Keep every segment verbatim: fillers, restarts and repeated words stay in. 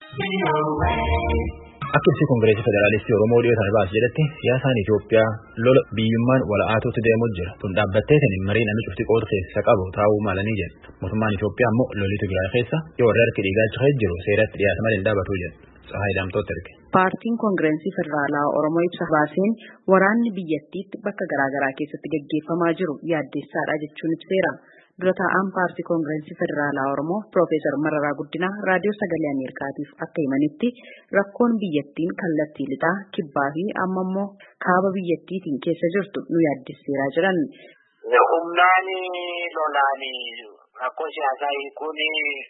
Aktivisi Koongireesii Federaalistii Oromoo dhiyootaan baas jedhatti siyaasaan Itoophiyaa lola biyyummaan wala'aatuutti deemuu jira. Tun dhaabbattee saniin marii namni cufti qoorteessa qabu taa'uu maalanii jedha. Mootummaan Itoophiyaa immoo lolli Tigraay keessa yoo warra harki dhiigaa jiru seeratti dhiyaata malee hin dhaabatu jedha. Tsahaay Daamtooti erge. Paartiin Koongireesii Federaalaa Oromoo ibsa baaseen waraanni biyyattiitti bakka garaagaraa keessatti gaggeeffamaa jiru yaaddeessaadha jechuun ibseera. Dura taa'aan paartii Koongireesii Federaalaa Oromoo Piroofeesar Mararaa Guddinaa raadiyoo sagalee Ameerikaatiif akka himanitti rakkoon biyyattiin kallattii lixaa kibbaa fi amma immoo kaaba biyyattiitiin keessa jirtu nu yaaddesseeraa jiran. Humnaani lolaani rakkoo siyaasaa hiikuun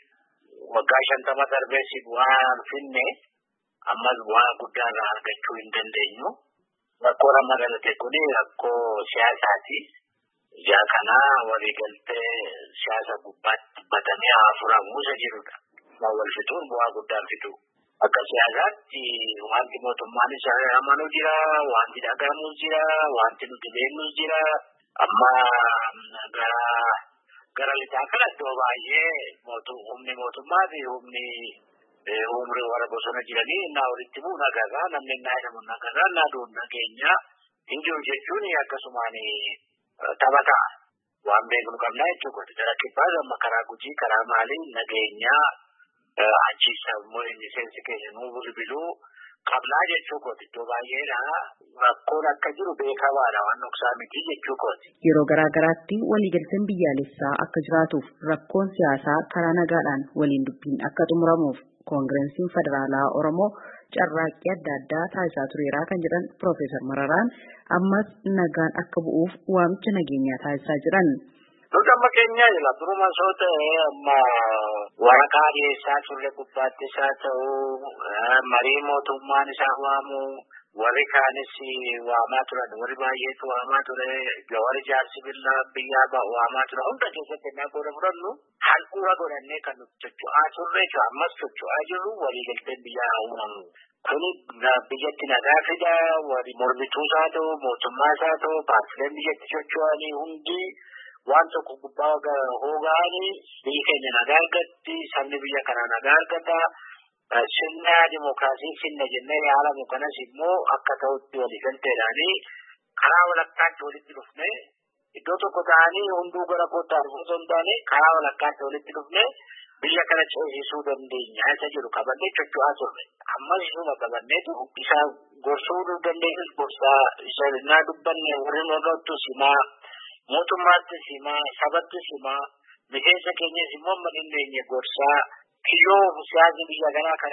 waggaa shantama darbeessi bu'aa finne ammas bu'aa guddaa irraa argachuu hin dandeenyu. Rakkoo amma dhalate kun rakkoo siyaasaati. Ijaa kana waliigaltee siyaasa gubbaatti batamee hafuuramuu isa jirudha. Wal fixuun bu'aa guddaa fidu. Akka siyaasaatti wanti mootummaan isa amanuu jira, wanti dhagahamus jira, wanti nuti beeknus jira. Amma gara gara lixaa kana iddoo baay'ee humni mootummaa fi humni umrii warra bosona jiranii innaa walitti bu'u nagarraa, namni innaa jedhamu nagarraa, innaa du'u nageenya hin jiru jechuun akkasumaan taphataa waan beeknu qabna jechuudha. Gara kibbaas amma karaa Gujii karaa maalii nageenyaa achiisa immoo inni seensi keessa nuu bilbiluu qabnaa jechuudha. Iddoo baay'eedha rakkoon akka jiru beekamaadha waan dhoksaa miti jechuudha. Yeroo garaa garaatti waliigalteen biyyaalessaa akka jiraatuuf rakkoon siyaasaa karaa nagaadhaan waliin dubbiin akka xumuramuuf Koongireesiin Federaalaa Oromoo carraaqqii adda addaa taasisaa tureeraa kan jedhan Piroofeesar Mararaan ammas nagaan akka bu'uuf waamicha nageenyaa taasisaa jiran. Nuti amma keenyaa jira duruma soo ta'e amma waraqaa dhiyeessaa turre gubbaattis haa ta'u marii mootummaan isaa waamu warri kaanis waamaa turan warri baay'eetu waamaa ture warri jaarsi billaa biyyaa waamaa ture hunda keessatti naa godha fudhannu handhuura godhannee kan nuti socho'aa turre ammas socho'aa jirru waliigalteen biyyaa uumamu. Kuni biyyatti nagaa fida warri mormituus haa ta'u mootummaas haa ta'u paartileen biyyatti socho'anii hundi waan tokko gubbaa hoogaanii biyyi keenya nagaa argatti sabni biyya kanaa nagaa argata. Sirna dimookiraasii sirna jennee yaalamu kanas immoo akka ta'utti waliigalteedhaanii karaa walakkaatti walitti dhufne iddoo tokko ta'anii hunduu gara kottaa osoo hin taane karaa walakkaatti walitti dhufne biyya kana ceesisuu dandeenya isa jedhu qabannee socho'aa turre. Ammas isuma qabanneetu isa gorsuu dandeenyus gorsaa isa naa dubbanne warri waggaattu simaa mootummaatti simaa sabatti simaa miseensa keenyas immoo amma dandeenye gorsaa. Kiyyoo siyaasni biyya kanaa kana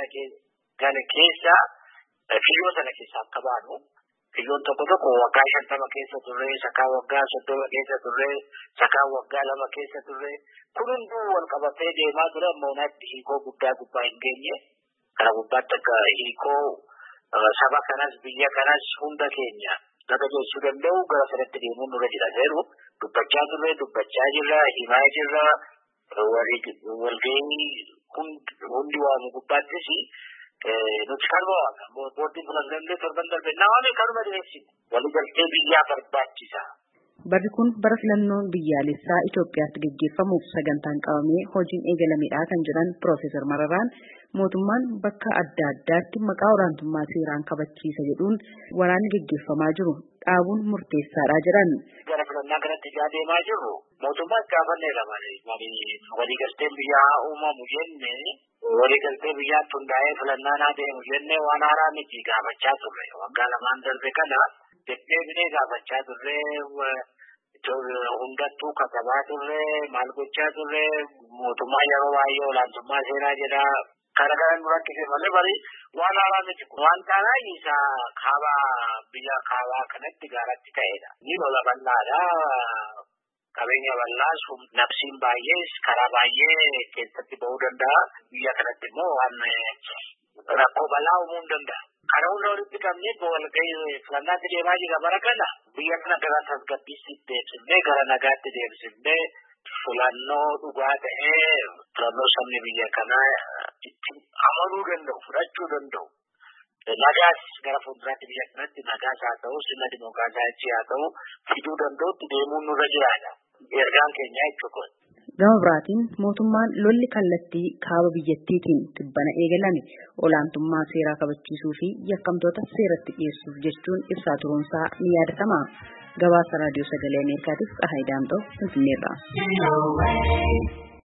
keessa kiyyoo sana keessa akka baanu kiyyoon tokko tokko waggaa shantama keessa turre sakaa waggaa soddoma keessa turre sakaa waggaa lama keessa turre kun hunduu wal qabatee deemaa ture ammoo naatti hiikoo guddaa gubbaa hin geenye kana gubbaatti akka hiikoo saba kanas biyya kanas hunda keenya laga geessuu danda'u gara sanatti deemuun nurra jira seeru dubbachaa turre dubbachaa jirra himaa jirra walgahii hundi waamu gubbaattis nuti kanuma booddiin filannoollee torban darbe namoonni kanuma dhiyeessin waliigaltee biyyaa barbaachisa. Barri kun bara filannoon biyyaalessaa Itoophiyaatti gaggeeffamuuf sagantaan qabamee hojiin eegalameedha kan jedhan Piroofeesar Mararaan mootummaan bakka adda addaatti maqaa olaantummaa seeraan kabachiisa jedhuun waraanni gaggeeffamaa jiru dhaabuun murteessaadha jedhan. Gara filannaa kanatti ijaa deemaa jirru mootummaa gaafanneedha malee waliigalteen biyyaa uumamu jenne waliigaltee biyyaatti hundaa'ee filannaan haa deemu jenne waan haaraa miti gaafachaa turre waggaa lamaan darbe kana deddeebinee gaafachaa turre hundattuu katabaa turre maal gochaa turre mootummaa yeroo baay'ee olaantummaa seeraa jedha kana kana nu rakkise malee bari waan haaraa miti waan taanaa isaa kaabaa biyya kaabaa kanatti gaaratti ta'edha. Ni lola bal'aadha. Qabeenya bal'aas nabsiin baay'ees karaa baay'ee keessatti ba'uu danda'a. Biyya kanatti immoo waan rakkoo bal'aa uumuu hin danda'a. Kana hunda walitti qabnee walgahii filannaatti deemaa jira bara kana biyya kana gara tasgabbiitti deebisnee gara nagaatti deebisnee filannoo dhugaa ta'ee filannoo sabni biyya kanaa itti amanuu danda'u fudhachuu danda'u. Nagaas gara fuulduraatti biyya kanatti nagaas haa ta'u sirna dimookiraasii haa ta'u fiduu danda'utti deemuun nurra jiraadha. Ergaan keenya jechuudha. Gama biraatiin mootummaan lolli kallattii kaaba biyyattiitiin tibbana eegalame olaantummaa seeraa kabachiisuu fi yakkamtoota seeratti dhiyeessuuf jechuun ibsaa turuunsaa ni yaadatama. Gabaasa raadiyoo sagalee Ameerikaatiif Tsahaay Daamxoo Finfinneerraa.